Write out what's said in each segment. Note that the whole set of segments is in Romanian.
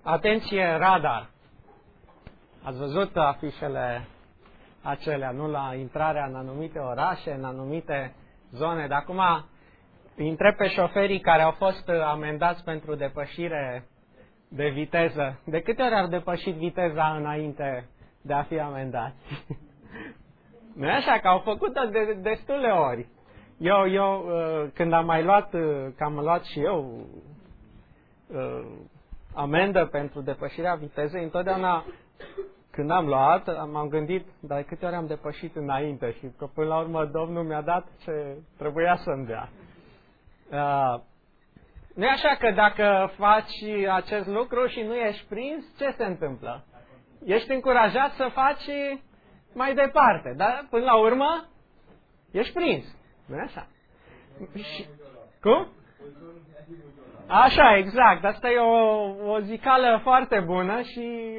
Atenție, radar! Ați văzut afișele acelea, nu, la intrarea în anumite orașe, în anumite zone. Dar acum îi întreb pe șoferii care au fost amendați pentru depășire de viteză. De câte ori au depășit viteza înainte de a fi amendați? Nu e așa, că au făcut-o de destule ori. Eu când am mai luat, că am luat și eu amendă pentru depășirea vitezei, întotdeauna când am luat, m-am gândit, dar de câte ori am depășit înainte și că până la urmă Domnul mi-a dat ce trebuia să-mi dea. Nu e așa că dacă faci acest lucru și nu ești prins, ce se întâmplă? Ești încurajat să faci mai departe, dar până la urmă ești prins. Nu e așa? Și, cum? Așa, exact. Asta e o zicală foarte bună și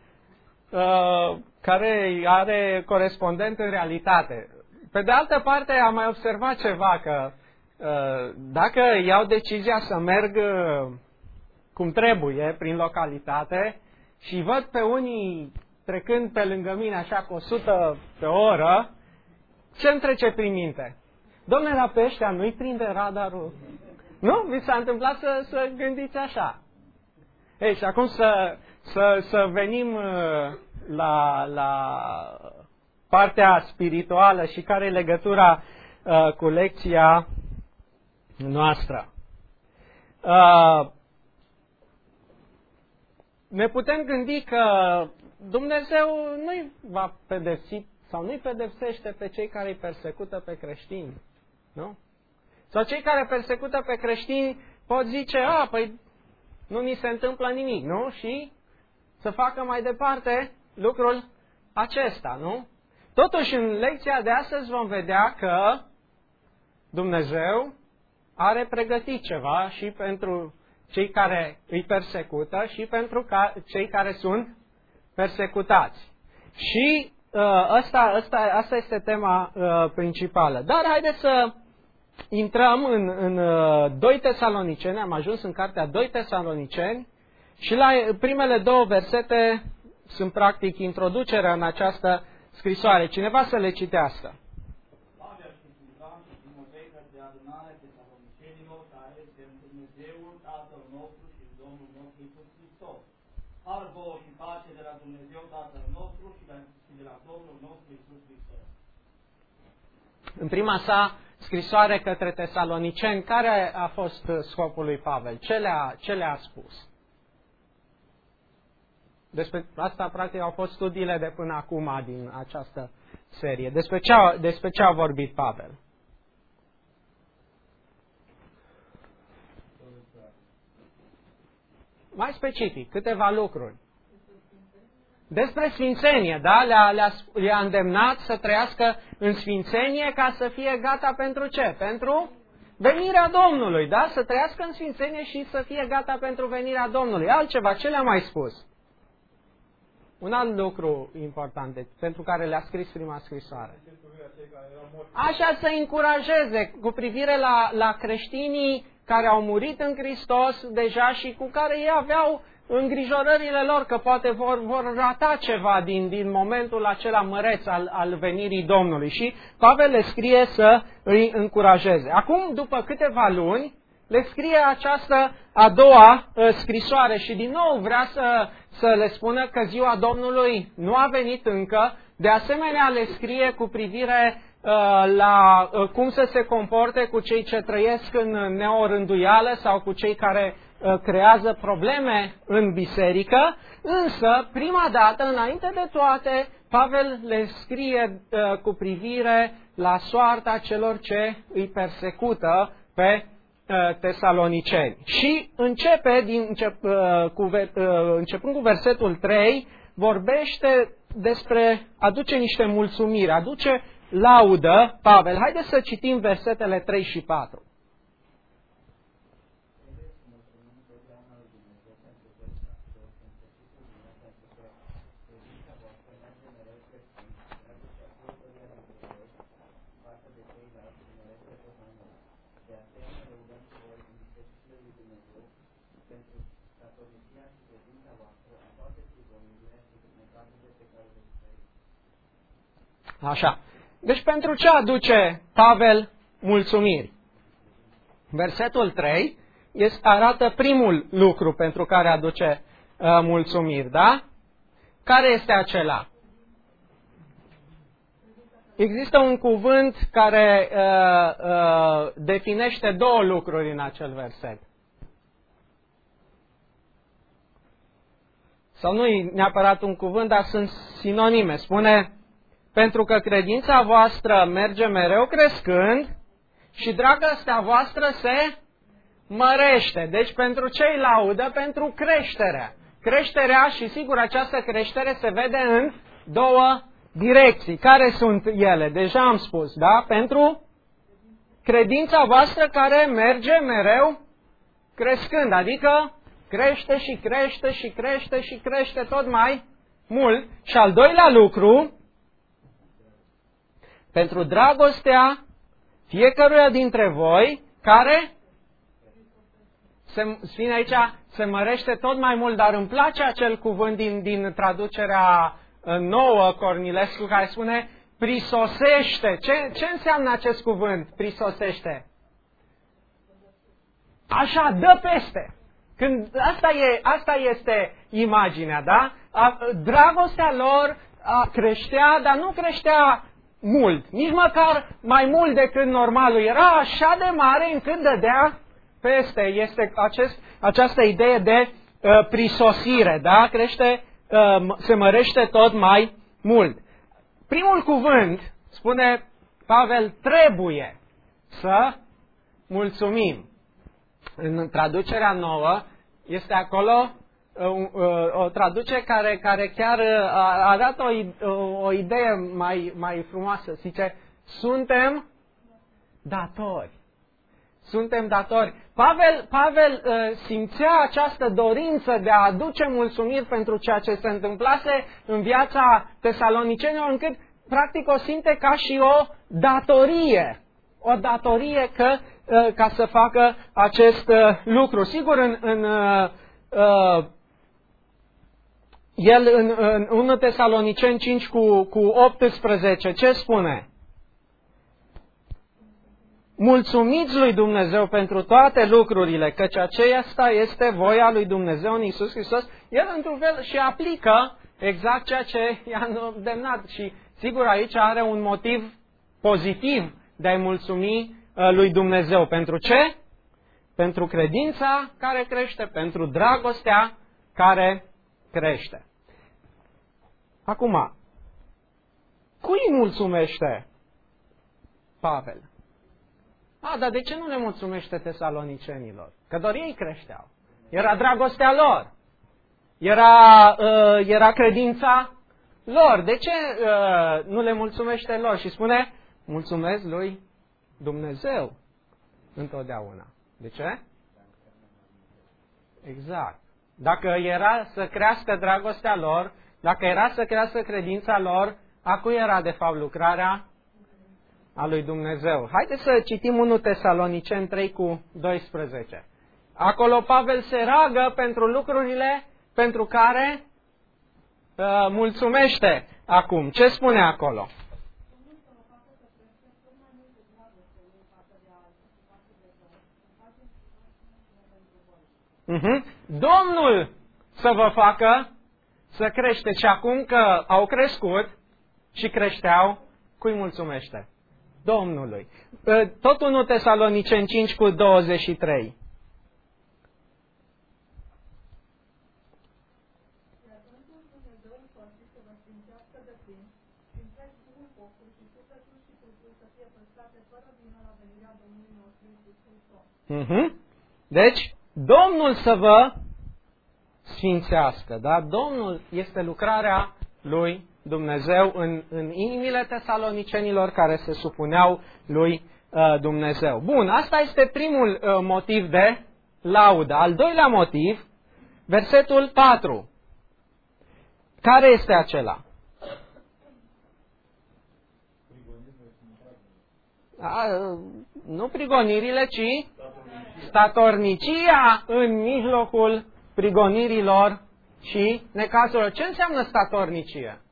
care are corespondent în realitate. Pe de altă parte, am mai observat ceva, că dacă iau decizia să merg cum trebuie prin localitate și văd pe unii trecând pe lângă mine așa cu 100 pe oră, ce îmi trece prin minte? Dom'le, la pe ăștia nu-i prinde radarul? Nu? Vi s-a întâmplat să gândiți așa. Ei, și acum să venim la partea spirituală și care e legătura cu lecția noastră. Ne putem gândi că Dumnezeu nu-i va pedepsi sau nu-i pedepsește pe cei care îi persecută pe creștini. Nu? Sau cei care persecută pe creștini pot zice, păi nu ni se întâmplă nimic, nu? Și să facă mai departe lucrul acesta, nu? Totuși, în lecția de astăzi vom vedea că Dumnezeu are pregătit ceva și pentru cei care îi persecută și pentru cei care sunt persecutați. Și asta este tema principală. Dar haideți să intrăm în 2 Tesaloniceni, am ajuns în cartea 2 Tesaloniceni și la primele 2 versete sunt practic introducerea în această scrisoare. Cineva să le citească. Pavel și Silvan și Timotei către adunarea Tesalonicenilor, care este Dumnezeul Tatăl nostru și Domnul nostru Iisus Hristos. Har vouă și pace de la Dumnezeu Tatăl nostru și de la Domnul nostru Iisus Hristos. În prima sa scrisoare către tesaloniceni, care a fost scopul lui Pavel? Ce le-a spus? Despre asta, practic, au fost studiile de până acum din această serie. Despre ce a vorbit Pavel? Mai specific, câteva lucruri. Despre sfințenie, da? Le-a îndemnat să trăiască în sfințenie ca să fie gata pentru ce? Pentru venirea Domnului, da? Să trăiască în sfințenie și să fie gata pentru venirea Domnului. Altceva, ce le-a mai spus? Un alt lucru important pentru care le-a scris prima scrisoare. Așa să încurajeze cu privire la creștinii care au murit în Hristos deja și cu care ei aveau îngrijorările lor că poate vor rata ceva din momentul acela măreț al venirii Domnului. Și Pavel le scrie să îi încurajeze. Acum, după câteva luni, le scrie această a doua scrisoare și din nou vrea să le spună că ziua Domnului nu a venit încă. De asemenea, le scrie cu privire la cum să se comporte cu cei ce trăiesc în neorânduială sau cu cei care creează probleme în biserică, însă, prima dată, înainte de toate, Pavel le scrie cu privire la soarta celor ce îi persecută pe tesaloniceni. Și începe, începând cu versetul 3, vorbește aduce niște mulțumiri, aduce laudă Pavel. Haideți să citim versetele 3 și 4. Așa. Deci pentru ce aduce Pavel mulțumiri? Versetul 3 arată primul lucru pentru care aduce mulțumiri, da? Care este acela? Există un cuvânt care definește două lucruri în acel verset. Sau nu e neapărat un cuvânt, dar sunt sinonime. Spune, pentru că credința voastră merge mereu crescând și dragostea voastră se mărește. Deci pentru ce îi laudă? Pentru creșterea. Creșterea și sigur această creștere se vede în două direcții. Care sunt ele? Deja am spus, da? Pentru credința voastră care merge mereu crescând. Adică crește și crește și crește și crește tot mai mult. Și al doilea lucru, pentru dragostea fiecăruia dintre voi, care spune aici, se mărește tot mai mult, dar îmi place acel cuvânt din traducerea nouă, Cornilescu, care spune prisosește. Ce înseamnă acest cuvânt, prisosește? Așa, dă peste. Când asta este imaginea, da? Dragostea lor creștea, dar nu creștea mult. Nici măcar mai mult decât normalul. Era așa de mare încât dădea peste. Este această idee de prisosire, da? Crește, se mărește tot mai mult. Primul cuvânt, spune Pavel, trebuie să mulțumim. În traducerea nouă este acolo o traducere care chiar arată o idee mai frumoasă. Zice, suntem datori. Suntem datori. Pavel simțea această dorință de a aduce mulțumiri pentru ceea ce se întâmplase în viața tesalonicenilor, încât practic o simte ca și o datorie. O datorie ca să facă acest lucru. Sigur, el în 1 Tesaloniceni 5 cu 18, ce spune? Mulțumiți lui Dumnezeu pentru toate lucrurile, căci aceasta este voia lui Dumnezeu în Iisus Hristos. El, într-un fel, și aplică exact ceea ce i-a îndemnat. Și, sigur, aici are un motiv pozitiv de a-i mulțumi lui Dumnezeu. Pentru ce? Pentru credința care crește, pentru dragostea care crește. Acum, cui mulțumește Pavel? Dar de ce nu le mulțumește tesalonicenilor? Că doar ei creșteau. Era dragostea lor. Era credința lor. De ce nu le mulțumește lor? Și spune, mulțumesc lui Dumnezeu întotdeauna. De ce? Exact. Dacă era să crească dragostea lor, dacă era să crească credința lor, a cui era de fapt lucrarea? A lui Dumnezeu. Haideți să citim 1 Tesaloniceni 3 cu 12. Acolo Pavel se roagă pentru lucrurile pentru care mulțumește acum. Ce spune acolo? Domnul să vă facă să creșteți. Și acum că au crescut și creșteau, cui mulțumește? Domnului. Tot 1 Tesaloniceni 5 cu 23. Deci, Domnul să vă sfințească. Da? Domnul este lucrarea lui Dumnezeu în inimile tesalonicenilor care se supuneau lui Dumnezeu. Bun, asta este primul motiv de laudă. Al doilea motiv, versetul 4. Care este acela? Nu prigonirile, ci statornicia în mijlocul prigonirilor și necazurilor. Ce înseamnă statornicie?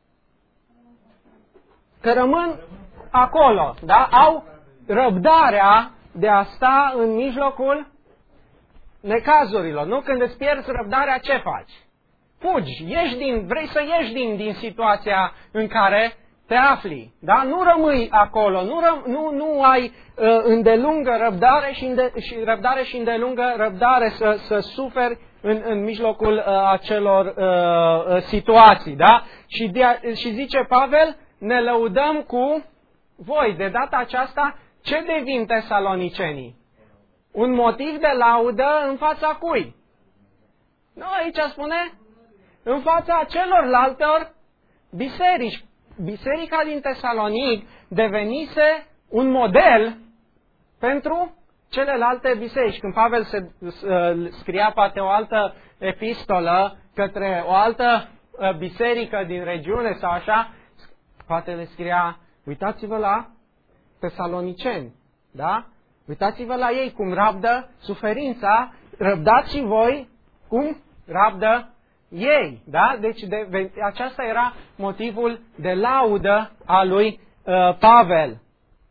Că rămân acolo, da? Au răbdarea de a sta în mijlocul necazurilor. Nu? Când îți pierzi răbdarea, ce faci? Fugi, vrei să ieși din situația în care te afli. Da? Nu rămâi acolo, nu ai îndelungă răbdare și îndelungă răbdare să suferi în mijlocul acelor situații. Da? Și zice Pavel, ne lăudăm cu voi. De data aceasta, ce devin tesalonicenii? Un motiv de laudă în fața cui? Nu, aici spune, în fața celorlaltor biserici. Biserica din Tesalonic devenise un model pentru celelalte biserici. Când Pavel scria poate o altă epistolă către o altă biserică din regiune sau așa, poate le scria, uitați-vă la tesaloniceni, da? Uitați-vă la ei cum rabdă suferința, răbdați și voi cum rabdă ei, da? Deci aceasta era motivul de laudă a lui Pavel.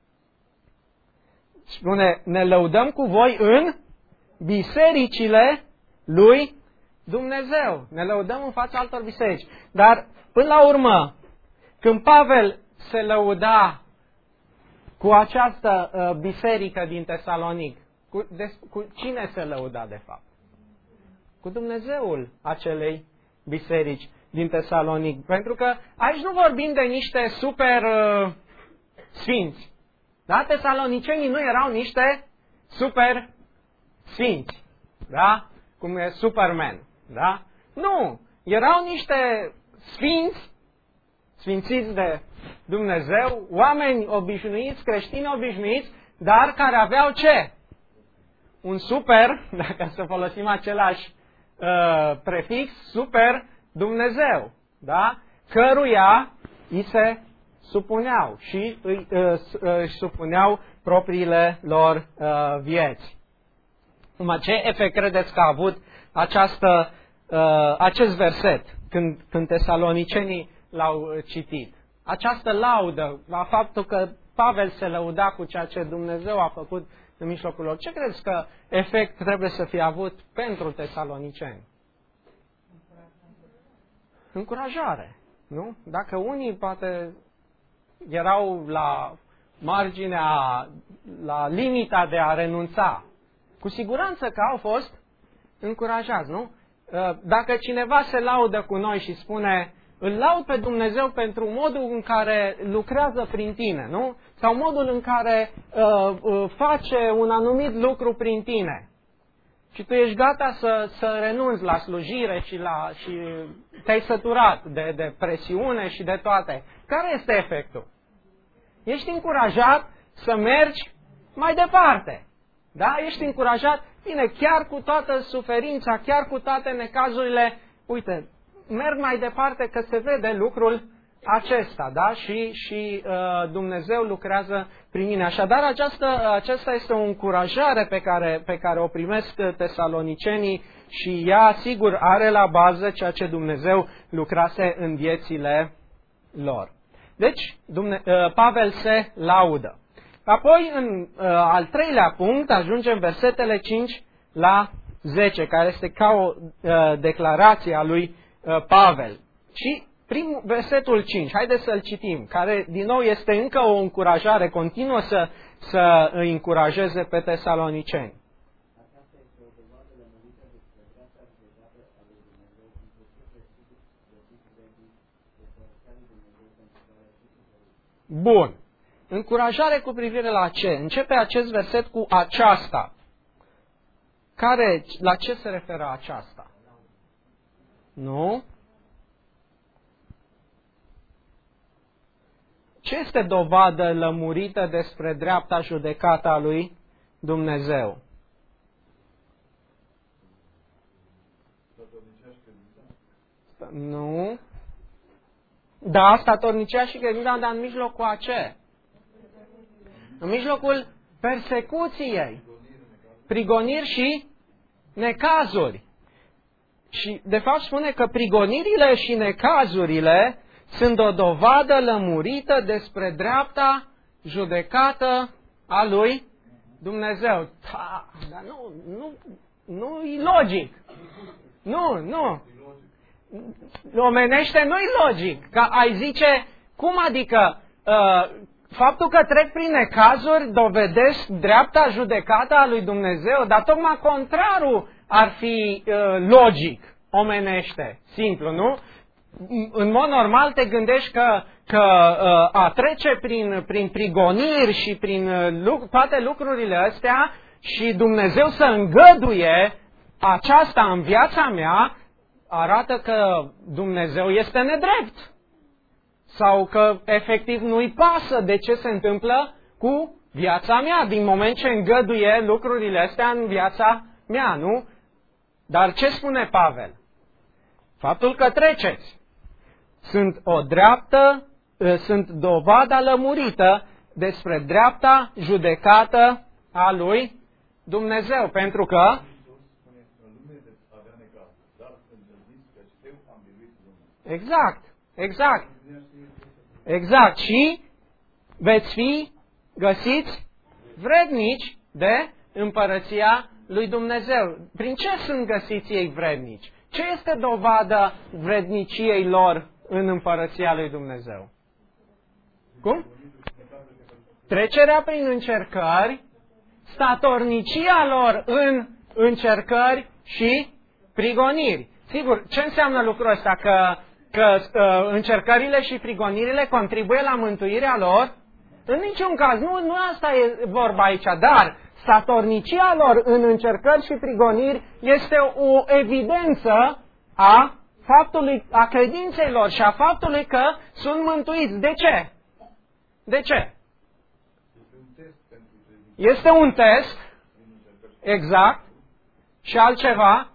Spune, ne lăudăm cu voi în bisericile lui Dumnezeu. Ne lăudăm în fața altor biserici. Dar, până la urmă, când Pavel se lăuda cu această biserică din Tesalonic, cu cine se lăuda de fapt? Cu Dumnezeul acelei biserici din Tesalonic. Pentru că aici nu vorbim de niște super sfinți. Da? Tesalonicenii nu erau niște super sfinți. Da? Cum e Superman. Da? Nu. Erau niște sfinți, sfințiți de Dumnezeu, oameni obișnuiți, creștini obișnuiți, dar care aveau ce? Un super, dacă să folosim același prefix, super Dumnezeu, da? Căruia îi se supuneau și își supuneau propriile lor vieți. Ce efect credeți că a avut acest verset când tesalonicenii l-au citit? Această laudă, la faptul că Pavel se lăuda cu ceea ce Dumnezeu a făcut în mijlocul lor. Ce credeți că efect trebuie să fie avut pentru tesaloniceni? Încurajare, nu? Dacă unii poate erau la marginea, la limita de a renunța, cu siguranță că au fost încurajați, nu? Dacă cineva se laudă cu noi și spune, îl laud pe Dumnezeu pentru modul în care lucrează prin tine, nu? Sau modul în care face un anumit lucru prin tine. Și tu ești gata să renunți la slujire și te-ai săturat de presiune și de toate. Care este efectul? Ești încurajat să mergi mai departe. Da? Ești încurajat, bine, chiar cu toată suferința, chiar cu toate necazurile, uite, merg mai departe că se vede lucrul acesta, da? Și Dumnezeu lucrează prin mine. Așadar, aceasta este o încurajare pe care o primesc tesalonicenii și ea, sigur, are la bază ceea ce Dumnezeu lucrase în viețile lor. Deci, Pavel se laudă. Apoi, în al treilea punct, ajungem versetele 5 la 10, care este ca o declarație a lui Pavel. Și versetul 5, haideți să-l citim, care din nou este încă o încurajare continuă să îi încurajeze pe tesaloniceni. Bun. Încurajare cu privire la ce? Începe acest verset cu aceasta. La ce se referă aceasta? Nu? Ce este dovadă lămurită despre dreapta judecată a lui Dumnezeu? Nu? Da, statornicia și credința, dar în mijlocul a ce? În mijlocul persecuției, prigoniri și necazuri. Și de fapt spune că prigonirile și necazurile sunt o dovadă lămurită despre dreapta judecată a lui Dumnezeu. Da, dar nu e logic. Nu. Omenește nu-i logic. Că ai zice, cum adică faptul că trec prin necazuri dovedesc dreapta judecată a lui Dumnezeu, dar tocmai contrarul ar fi logic, omenește, simplu, nu? În mod normal te gândești că a trece prin prigoniri și prin toate lucrurile astea și Dumnezeu să îngăduie aceasta în viața mea, arată că Dumnezeu este nedrept. Sau că efectiv nu-i pasă de ce se întâmplă cu viața mea, din moment ce îngăduie lucrurile astea în viața mea, nu? Dar ce spune Pavel? Faptul că treceți sunt dovada lămurită despre dreapta judecată a lui Dumnezeu, pentru că Exact. Și veți fi găsiți vrednici de împărăția lui Dumnezeu. Prin ce sunt găsiți ei vrednici? Ce este dovada vredniciei lor în împărăția lui Dumnezeu? Cum? Trecerea prin încercări, statornicia lor în încercări și prigoniri. Sigur, ce înseamnă lucrul ăsta? Că încercările și prigonirile contribuie la mântuirea lor? În niciun caz, nu asta e vorba aici, dar statornicia lor în încercări și prigoniri este o evidență a credinței lor și a faptului că sunt mântuiți. De ce? De ce? Este un test, exact, și altceva.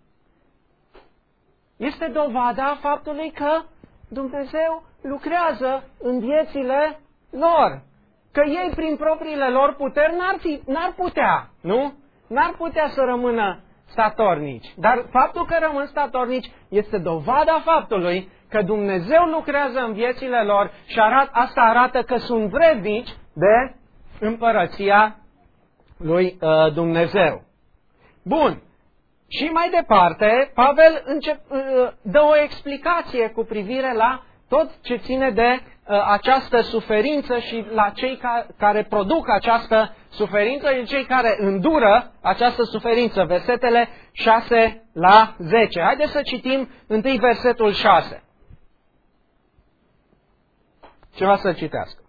Este dovada faptului că Dumnezeu lucrează în viețile lor. Că ei, prin propriile lor puteri, n-ar putea, nu? N-ar putea să rămână statornici. Dar faptul că rămân statornici este dovada faptului că Dumnezeu lucrează în viețile lor și asta arată că sunt vrednici de împărăția lui Dumnezeu. Bun. Și mai departe, Pavel dă o explicație cu privire la tot ce ține de această suferință și la cei care produc această suferință și cei care îndură această suferință. Versetele 6 la 10. Haideți să citim întâi versetul 6. Ceva să citească.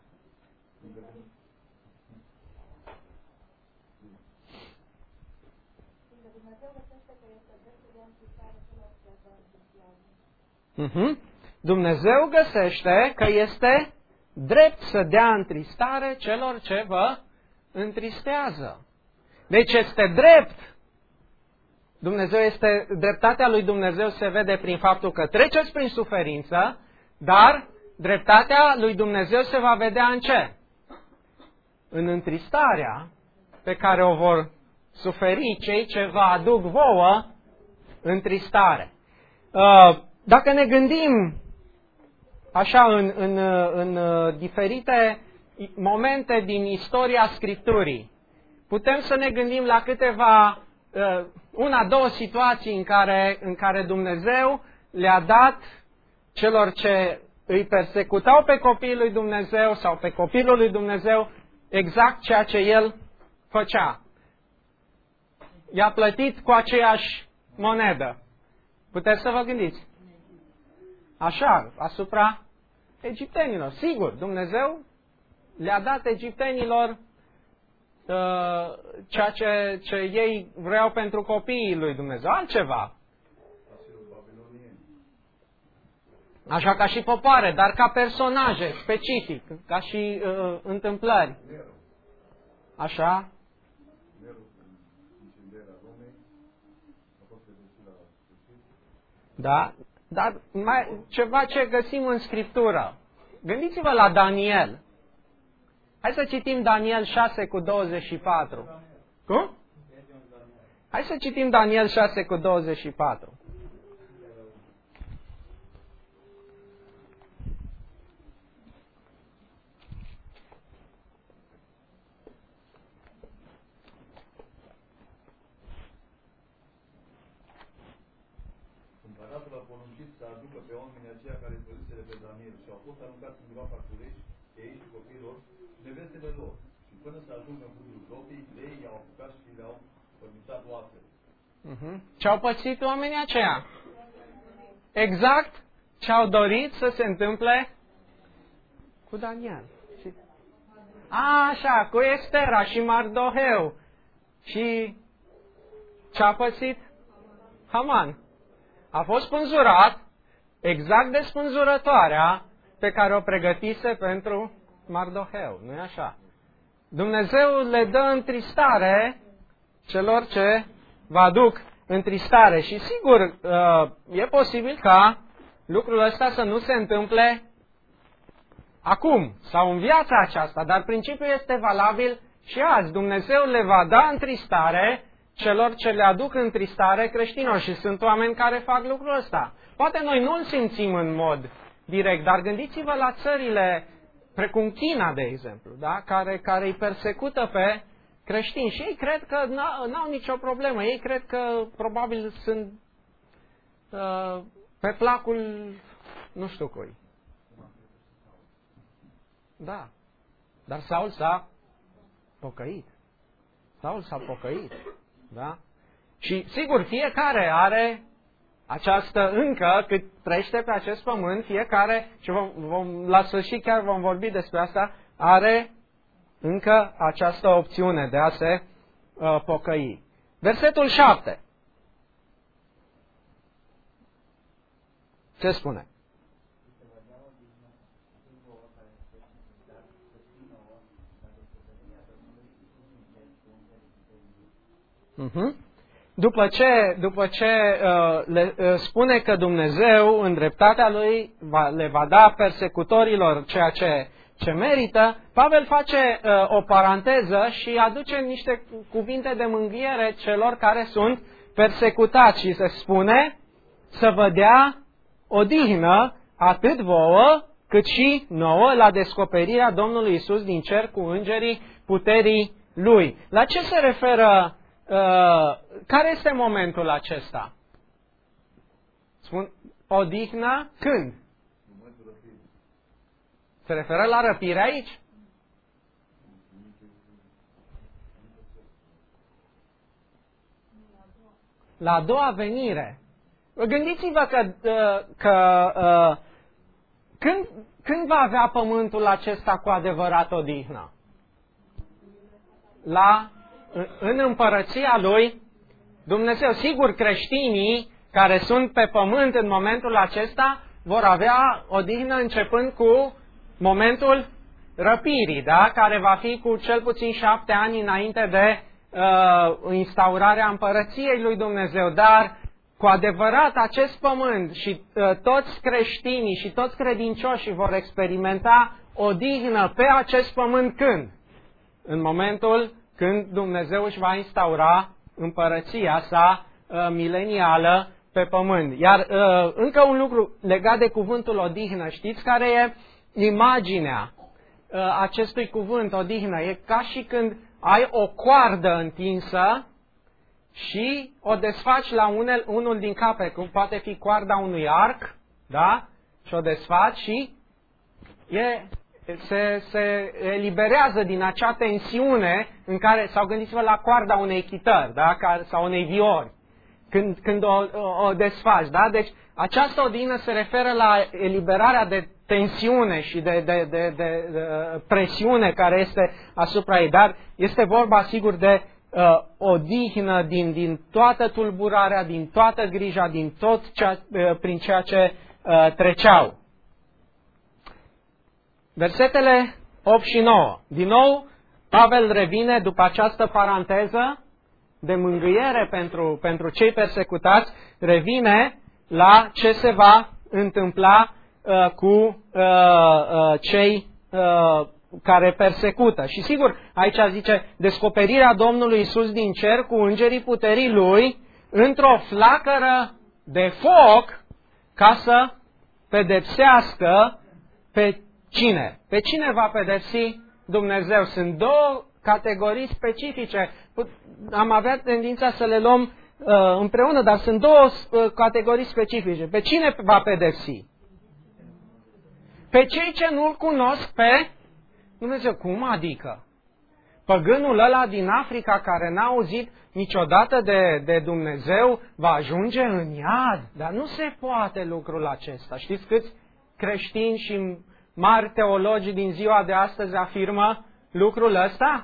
Dumnezeu găsește că este drept să dea întristare celor ce vă întristează. Deci este drept. Dreptatea lui Dumnezeu se vede prin faptul că treceți prin suferință, dar dreptatea lui Dumnezeu se va vedea în ce? În întristarea pe care o vor suferi cei ce vă aduc vouă întristare. Dacă ne gândim așa în diferite momente din istoria Scripturii, putem să ne gândim la câteva, două situații în care Dumnezeu le-a dat celor ce îi persecutau pe copiii lui Dumnezeu sau pe copilul lui Dumnezeu exact ceea ce el făcea. I-a plătit cu aceeași monedă. Puteți să vă gândiți? Așa, asupra egiptenilor. Sigur, Dumnezeu le-a dat egiptenilor ceea ce ei vreau pentru copiii lui Dumnezeu. Altceva. Așa ca și popoare, dar ca personaje specific, ca și întâmplări. Așa. Da? Dar ceva ce găsim în Scriptură. Gândiți-vă la Daniel. Hai să citim Daniel 6 cu 24. Cum? Hai să citim Daniel 6 cu 24. Dar Tatăl a poruncit să aducă pe oamenii aceia care păziseră pe Daniel și au fost aruncați în groapa cu regi, pe ei și copiilor și nevestele lor. Și până să ajungă în fundul gropii, ei i-au apucat și le-au părnițat oasele. Ce au pățit oamenii aceia? Exact ce au dorit să se întâmple cu Daniel. Așa, cu Estera și Mardoheu. Și ce a pățit? Haman. A fost spânzurat exact de spânzurătoarea pe care o pregătise pentru Mardoheu. Nu-i așa? Dumnezeu le dă întristare celor ce vă aduc întristare. Și sigur, e posibil ca lucrul ăsta să nu se întâmple acum sau în viața aceasta, dar principiul este valabil și azi. Dumnezeu le va da întristare celor ce le aduc întristare creștinilor și sunt oameni care fac lucrul ăsta. Poate noi nu-l simțim în mod direct, dar gândiți-vă la țările precum China, de exemplu, da? care îi persecută pe creștini și ei cred că n-au nicio problemă. Ei cred că probabil sunt pe placul nu știu cui. Da. Dar Saul s-a pocăit. Saul s-a pocăit. Da? Și sigur, fiecare are această, încă cât trăiește pe acest pământ, fiecare, și la sfârșit chiar vom vorbi despre asta, are încă această opțiune de a se pocăi. Versetul 7. Ce spune? După ce le spune că Dumnezeu, în dreptatea Lui, le va da persecutorilor ceea ce merită, Pavel face o paranteză și aduce niște cuvinte de mângâiere celor care sunt persecutați și se spune să vă dea odihnă atât vouă cât și nouă la descoperirea Domnului Isus din cer cu îngerii puterii Lui. La ce se referă? Care este momentul acesta? Spun, odihna când? Se referă la răpire aici? La a doua venire. Gândiți-vă că când va avea pământul acesta cu adevărat odihnă? În împărăția lui Dumnezeu. Sigur, creștinii care sunt pe pământ în momentul acesta vor avea odihnă începând cu momentul răpirii, da? Care va fi cu cel puțin 7 ani înainte de instaurarea împărăției lui Dumnezeu. Dar cu adevărat acest pământ și toți creștinii și toți credincioșii vor experimenta odihnă pe acest pământ când? În momentul când Dumnezeu își va instaura împărăția sa milenială pe pământ. Iar încă un lucru legat de cuvântul odihnă. Știți care e imaginea acestui cuvânt odihnă? E ca și când ai o coardă întinsă și o desfaci la unul din capete, cum poate fi coarda unui arc, da? Și o desfaci și se eliberează din acea tensiune în care, sau gândiți-vă la coarda unei chitări, da? Sau unei viori, când o desfaci, da? Deci această odihnă se referă la eliberarea de tensiune și de presiune care este asupra ei, dar este vorba sigur de odihnă din toată tulburarea, din toată grija, din tot prin ceea ce treceau. Versetele 8 și 9. Din nou, Pavel revine după această paranteză de mângâiere pentru cei persecutați, revine la ce se va întâmpla cu cei care persecută. Și sigur, aici zice, descoperirea Domnului Isus din cer cu îngerii puterii Lui într-o flacără de foc ca să pedepsească pe cine? Pe cine va pedepsi Dumnezeu? Sunt două categorii specifice. Am avea tendința să le luăm împreună, dar sunt două categorii specifice. Pe cine va pedepsi? Pe cei ce nu-L cunosc pe Dumnezeu. Cum adică? Păgânul ăla din Africa care n-a auzit niciodată de Dumnezeu va ajunge în iad. Dar nu se poate lucrul acesta. Știți câți creștini și mari teologi din ziua de astăzi afirmă lucrul ăsta?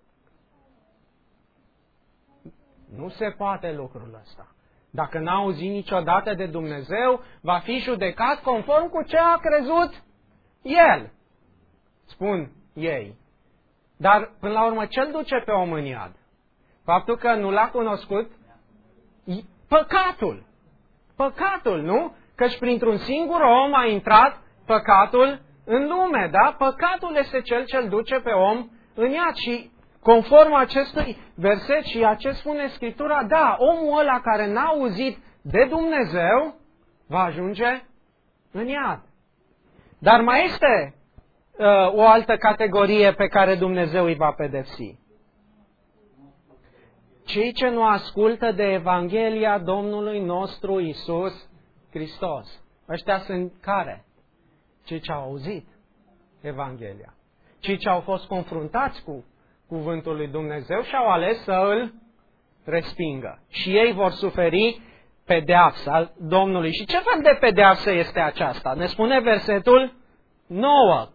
Nu se poate lucrul ăsta. Dacă n-a auzit niciodată de Dumnezeu, va fi judecat conform cu ce a crezut el. Spun ei. Dar, până la urmă, ce-l duce pe om în iad? Faptul că nu l-a cunoscut? Păcatul. Păcatul, nu? Căci printr-un singur om a intrat păcatul în lume, da? Păcatul este cel ce-l duce pe om în iad. Și conform acestui verset și a ce spune Scriptura, da, omul ăla care n-a auzit de Dumnezeu va ajunge în iad. Dar mai este o altă categorie pe care Dumnezeu îi va pedepsi. Cei ce nu ascultă de Evanghelia Domnului nostru Iisus Hristos. Ăștia sunt care? Cei ce au auzit Evanghelia. Cei ce au fost confruntați cu cuvântul lui Dumnezeu și au ales să îl respingă. Și ei vor suferi pedeapsa Domnului. Și ce fel de pedeapsă este aceasta? Ne spune versetul 9.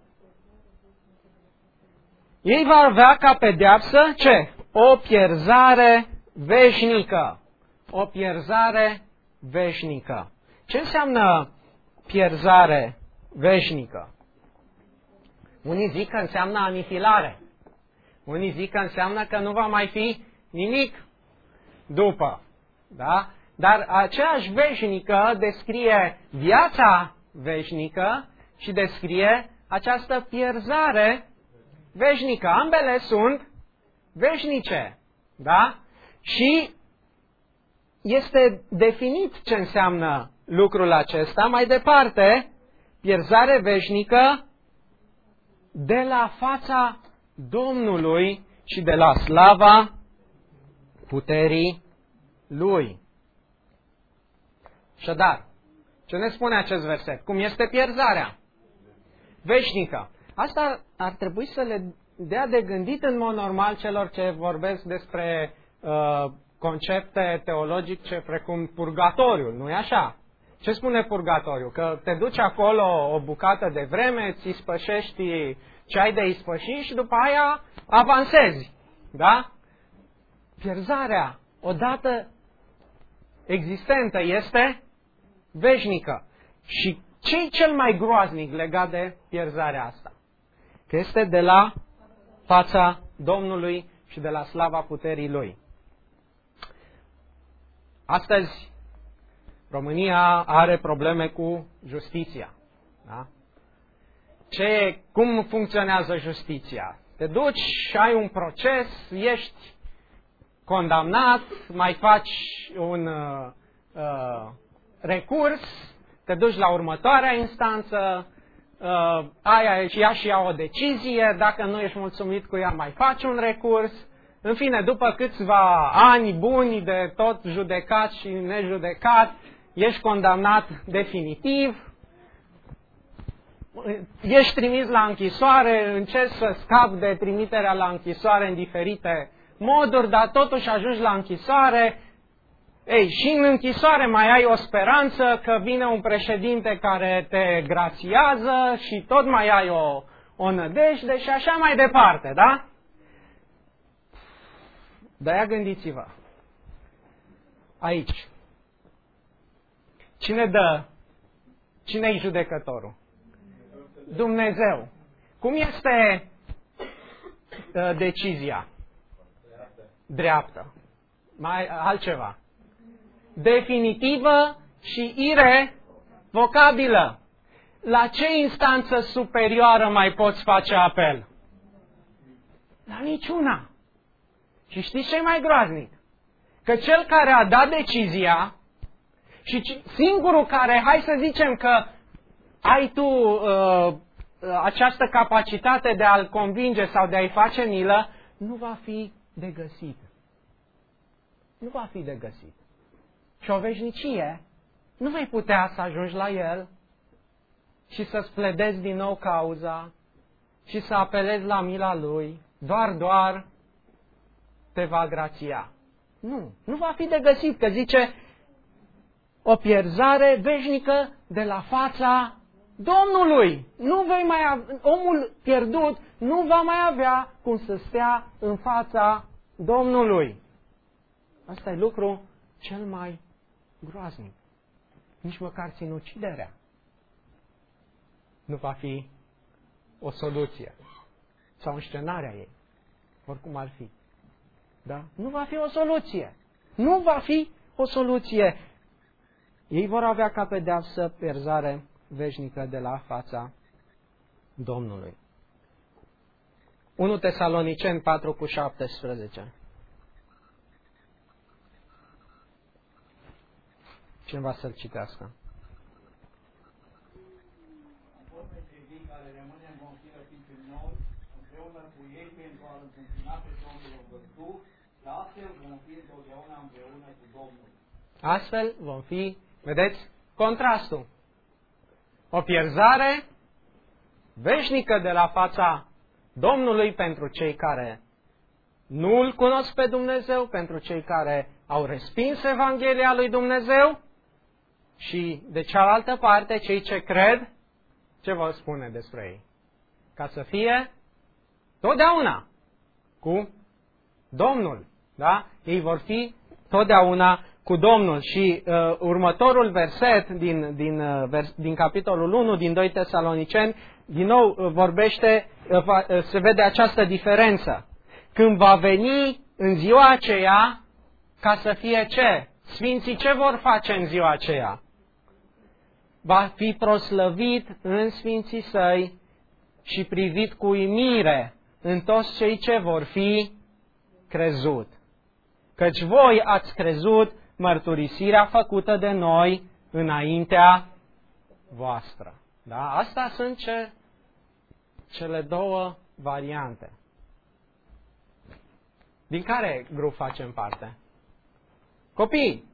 Ei va avea ca pedeapsă ce? O pierzare veșnică. O pierzare veșnică. Ce înseamnă pierzare veșnică? Unii zic că înseamnă anihilare. Unii zic că înseamnă că nu va mai fi nimic după. Da? Dar aceeași veșnică descrie viața veșnică și descrie această pierzare veșnică. Ambele sunt veșnice. Da? Și este definit ce înseamnă lucrul acesta. Mai departe, pierzare veșnică de la fața Domnului și de la slava puterii Lui. Așadar, ce ne spune acest verset? Cum este pierzarea veșnică? Asta ar trebui să le dea de gândit în mod normal celor ce vorbesc despre concepte teologice precum purgatoriul, nu-i așa? Ce spune purgatoriu? Că te duci acolo o bucată de vreme, ți ispășești ce ai de ispășit și după aia avansezi. Da? Pierzarea, odată existentă, este veșnică. Și ce-i cel mai groaznic legat de pierzarea asta? Că este de la fața Domnului și de la slava puterii Lui. Astăzi, România are probleme cu justiția. Da? Cum funcționează justiția? Te duci și ai un proces, ești condamnat, mai faci un recurs, te duci la următoarea instanță, ea și ia o decizie, dacă nu ești mulțumit cu ea, mai faci un recurs. În fine, după câțiva ani buni de tot judecat și nejudecat, ești condamnat definitiv, ești trimis la închisoare, încerci să scapi de trimiterea la închisoare în diferite moduri, dar totuși ajungi la închisoare. Ei, și în închisoare mai ai o speranță că vine un președinte care te grațiază și tot mai ai o nădejde și așa mai departe, da? De-aia gândiți-vă. Aici. Cine-i judecătorul? Dumnezeu. Cum este decizia? Dreaptă. Mai altceva. Definitivă și irevocabilă. La ce instanță superioară mai poți face apel? La niciuna. Și știți ce e mai groaznic? Că cel care a dat decizia și singurul care, hai să zicem că ai tu această capacitate de a-l convinge sau de a-i face milă, nu va fi de găsit. Nu va fi de găsit. și o veșnicie, nu vei putea să ajungi la El și să-ți pledezi din nou cauza și să apelezi la mila Lui, doar te va grația. Nu va fi de găsit, că zice o pierzare veșnică de la fața Domnului. Omul pierdut nu va mai avea cum să stea în fața Domnului. Asta e lucru cel mai groaznic. Nici măcar sinuciderea nu va fi o soluție sau înscenarea ei, oricum ar fi. Da? Nu va fi o soluție. Nu va fi o soluție. Ei vor avea ca pedeapsă pierzare veșnică de la fața Domnului. 1 Tesaloniceni 4:17. Cineva să-l citească. Apoi cei vii care rămânem vom fi răpiți în noi, împreună cu ei pentru a întâmpina pe Domnul văzduh, și astfel vom fi întotdeauna împreună cu Domnul. Astfel vom fi, vedeți, contrastul. O pierzare veșnică de la fața Domnului pentru cei care nu îl cunosc pe Dumnezeu, pentru cei care au respins Evanghelia lui Dumnezeu, și de cealaltă parte, cei ce cred, ce vă spune despre ei? Ca să fie totdeauna cu Domnul. Da? Ei vor fi totdeauna cu Domnul. Și următorul verset din capitolul 1, din 2 Tesaloniceni, din nou vorbește, se vede această diferență. Când va veni în ziua aceea, ca să fie ce? Sfinții ce vor face în ziua aceea? Va fi proslăvit în sfinții săi și privit cu uimire în toți cei ce vor fi crezut. Căci voi ați crezut mărturisirea făcută de noi înaintea voastră. Da? Astea sunt cele două variante. Din care grup facem parte? Copii,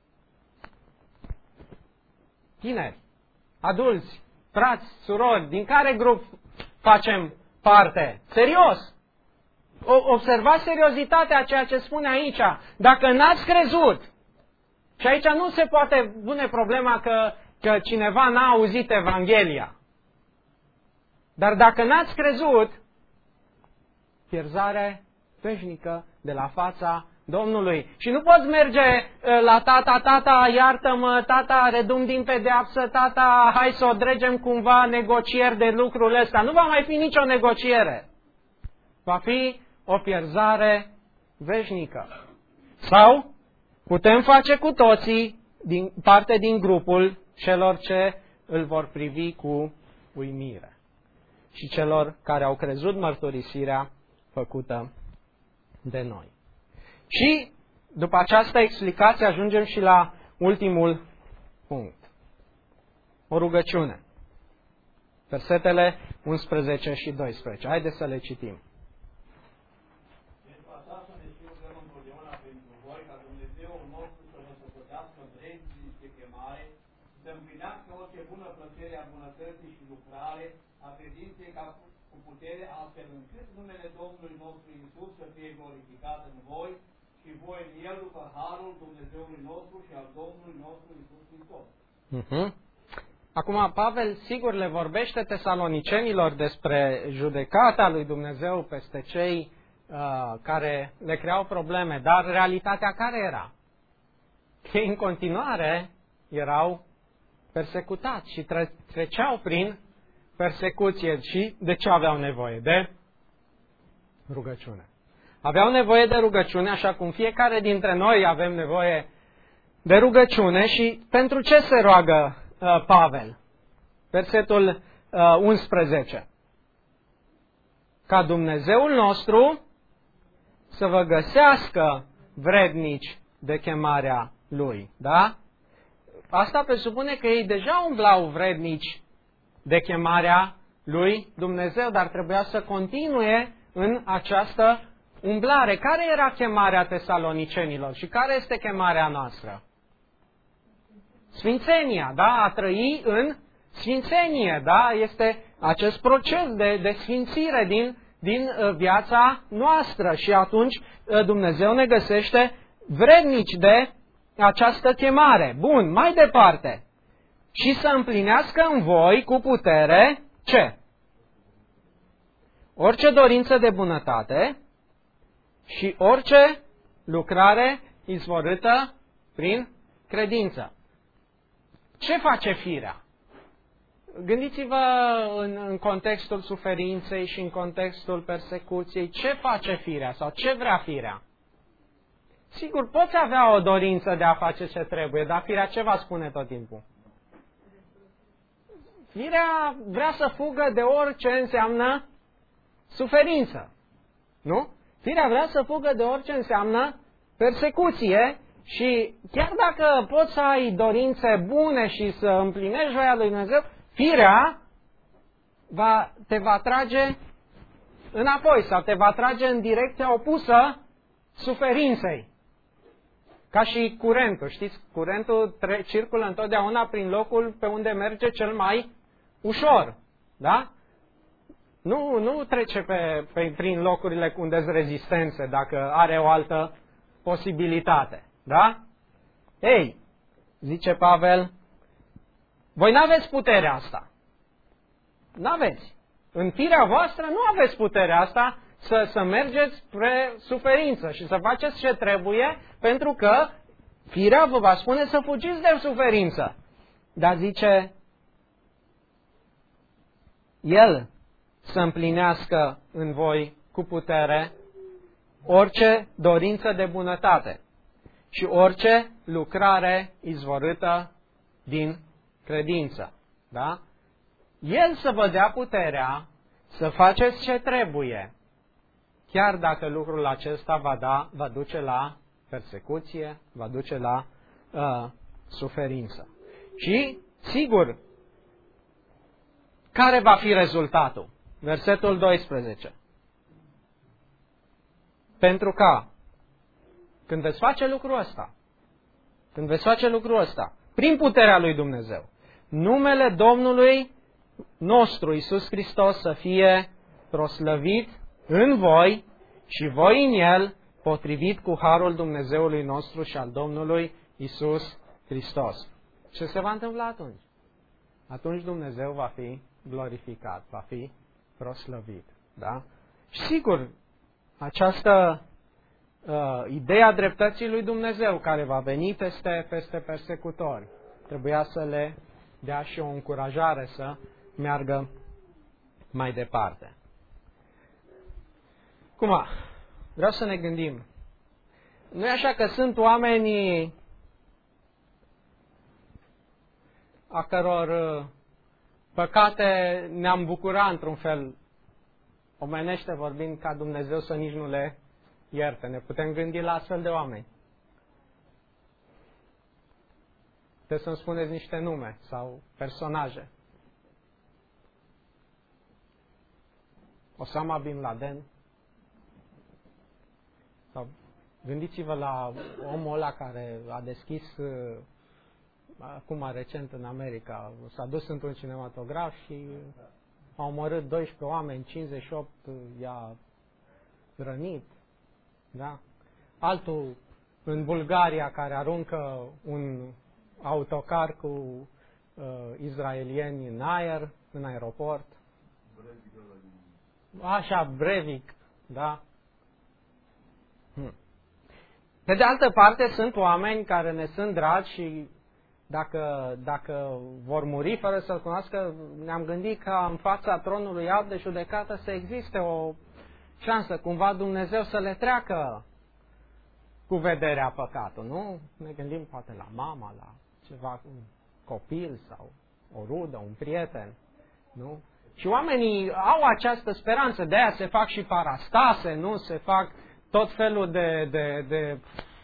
tineri, adulți, frați, surori, din care grup facem parte? Serios! Observați seriozitatea a ceea ce spune aici. Dacă n-ați crezut, și aici nu se poate pune problema că cineva n-a auzit Evanghelia. Dar dacă n-ați crezut, pierzare veșnică de la fața Domnului. Și nu poți merge la tata, iartă-mă, tata, redum din pedeapsă, tata, hai să o dregem cumva negocieri de lucrul ăsta. Nu va mai fi nicio negociere. Va fi o pierzare veșnică. Sau putem face cu toții parte din grupul celor ce îl vor privi cu uimire și celor care au crezut mărturisirea făcută de noi. Și după această explicație ajungem și la ultimul punct. O rugăciune. Versetele 11 și 12. Haideți să le citim. Pentru aceasta ne și rugăm întotdeauna pentru voi, ca Dumnezeul nostru să vă socotească vrednici de chemare, să împlinească orice bună plăcere a bunătății și lucrare, a credinței ca cu putere, astfel încât numele Domnului nostru Iisus să fie glorificat în voi și voi în El după harul Dumnezeului nostru și al Domnului nostru Iisus Hristos. Acum, Pavel sigur le vorbește tesalonicenilor despre judecata lui Dumnezeu peste cei care le creau probleme, dar realitatea care era? Ei în continuare erau persecutați și treceau prin persecuție. Și de ce aveau nevoie? De rugăciune. Aveau nevoie de rugăciune, așa cum fiecare dintre noi avem nevoie de rugăciune. Și pentru ce se roagă Pavel? Versetul 11. Ca Dumnezeul nostru să vă găsească vrednici de chemarea Lui. Da? Asta presupune că ei deja umblau vrednici de chemarea Lui Dumnezeu, dar trebuia să continue în această umblare. Care era chemarea tesalonicenilor și care este chemarea noastră? sfințenia, da? A trăi în sfințenie, da? Este acest proces de sfințire din viața noastră și atunci Dumnezeu ne găsește vrednici de această chemare. Bun, mai departe. Și să împlinească în voi cu putere ce? Orice dorință de bunătate și orice lucrare izvorâtă prin credință. Ce face firea? Gândiți-vă în contextul suferinței și în contextul persecuției, ce face firea sau ce vrea firea? Sigur, poți avea o dorință de a face ce trebuie, dar firea ce va spune tot timpul? Firea vrea să fugă de orice înseamnă suferință, nu? Firea vrea să fugă de orice înseamnă persecuție și chiar dacă poți să ai dorințe bune și să împlinești voia lui Dumnezeu, firea te va trage înapoi sau te va trage în direcția opusă suferinței. Ca și curentul, știți? Curentul circulă întotdeauna prin locul pe unde merge cel mai ușor, da? Nu trece prin locurile unde sunt rezistențe, dacă are o altă posibilitate, da? Ei, zice Pavel, voi n-aveți puterea asta. N-aveți. În firea voastră nu aveți puterea asta să mergeți spre suferință și să faceți ce trebuie, pentru că firea vă va spune să fugiți de suferință. Dar zice, El să împlinească în voi cu putere orice dorință de bunătate și orice lucrare izvorâtă din credință. Da? El să vă dea puterea să faceți ce trebuie, chiar dacă lucrul acesta va duce la persecuție, va duce la suferință. Și, sigur, care va fi rezultatul? Versetul 12. Pentru că, când veți face lucrul ăsta, prin puterea lui Dumnezeu, numele Domnului nostru, Iisus Hristos, să fie proslăvit în voi și voi în El, potrivit cu harul Dumnezeului nostru și al Domnului Iisus Hristos. Ce se va întâmpla atunci? Atunci Dumnezeu va fi glorificat, va fi proslăvit. Da? Și sigur, această ideea dreptății lui Dumnezeu care va veni peste persecutori, trebuia să le dea și o încurajare să meargă mai departe. Cum? Vreau să ne gândim. Nu e așa că sunt oameni a căror păcate ne-am bucurat într-un fel, omenește vorbind, ca Dumnezeu să nici nu le ierte. Ne putem gândi la astfel de oameni. Puteți să-mi spuneți niște nume sau personaje. Osama Bin Laden. Sau gândiți-vă la omul ăla care a deschis acum recent în America, s-a dus într-un cinematograf și a omorât 12 oameni, 58 i-a rănit. Da? Altul în Bulgaria care aruncă un autocar cu izraelieni în aer, în aeroport. Așa, Breivik, da? Pe de altă parte, sunt oameni care ne sunt dragi și dacă vor muri fără să-L cunoască, ne-am gândit ca în fața tronului alb de judecată să existe o șansă, cumva Dumnezeu să le treacă cu vederea păcatul, nu? Ne gândim poate la mama, la ceva, un copil sau o rudă, un prieten, nu? Și oamenii au această speranță, de aia se fac și parastase, nu? Se fac tot felul de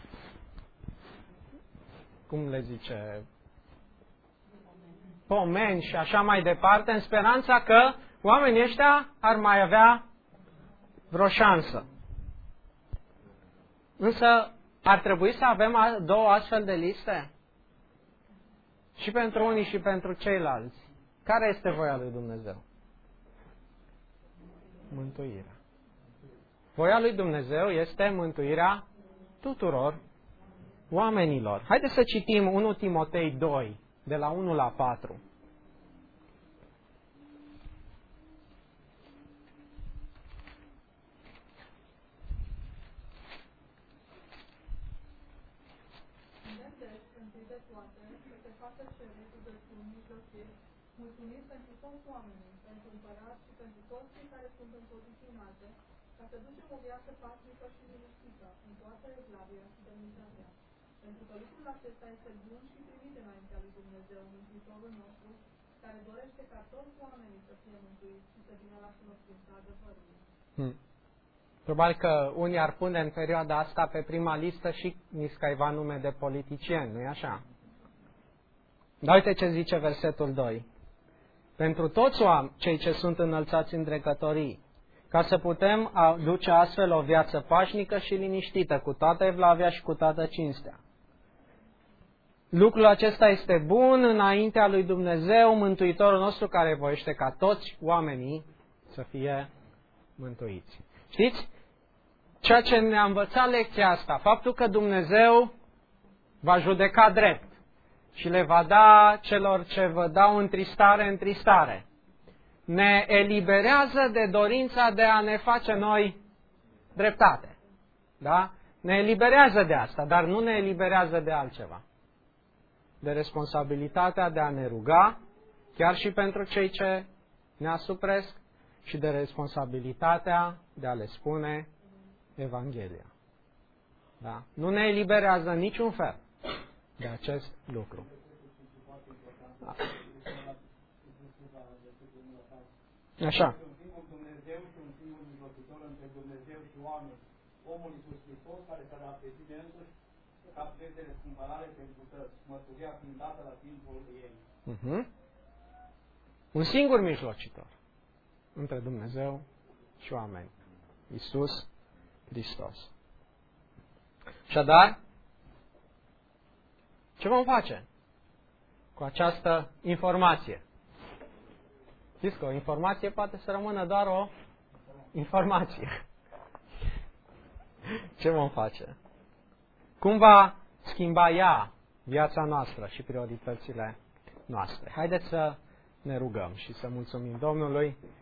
cum le zice, pomeni și așa mai departe, în speranța că oamenii ăștia ar mai avea vreo șansă. Însă ar trebui să avem două astfel de liste? Și pentru unii și pentru ceilalți. Care este voia lui Dumnezeu? Mântuirea. Voia lui Dumnezeu este mântuirea tuturor oamenilor. Haideți să citim 1 Timotei 2, de la 1 la 4. Mulțumiri pentru toți oamenii, pentru împărați și pentru toți cei care sunt în poziții înalte, ca să ducem o viață pașnică și liniștită, în toată evlavia și demnitatea. Pentru că lucrul acesta este bun și primit înaintea lui Dumnezeu, Mântuitorul nostru, care dorește ca toți oamenii să fie mântuiți și să vină la cunoștința adevărului. Probabil că unii ar pune în perioada asta pe prima listă și niscaiva nume de politicieni, nu-i așa? Dar uite ce zice versetul 2. Pentru toți cei ce sunt înălțați în dregătorii, ca să putem duce astfel o viață pașnică și liniștită, cu toată evlavia și cu toată cinstea. Lucrul acesta este bun înaintea lui Dumnezeu, Mântuitorul nostru, care voiește ca toți oamenii să fie mântuiți. Știți? Ceea ce ne-a învățat lecția asta, faptul că Dumnezeu va judeca drept și le va da celor ce vă dau întristare, ne eliberează de dorința de a ne face noi dreptate. Da? Ne eliberează de asta, dar nu ne eliberează de altceva. De responsabilitatea de a ne ruga, chiar și pentru cei ce ne asupresc, și de responsabilitatea de a le spune Evanghelia. Da? Nu ne eliberează în niciun fel de acest lucru. Da. Așa. Un singur Dumnezeu și un singur mijlocitor între Dumnezeu și oameni, omul Iisus Hristos, care s-a datorit de însuși ca preț de răscumpărare pentru toți, mărturia fiind dată la timpul ei. Un singur mijlocitor între Dumnezeu și oameni, Iisus Hristos. Așadar, ce vom face cu această informație? Știți că o informație poate să rămână doar o informație. Ce vom face? Cum va schimba ea viața noastră și prioritățile noastre? Haideți să ne rugăm și să mulțumim Domnului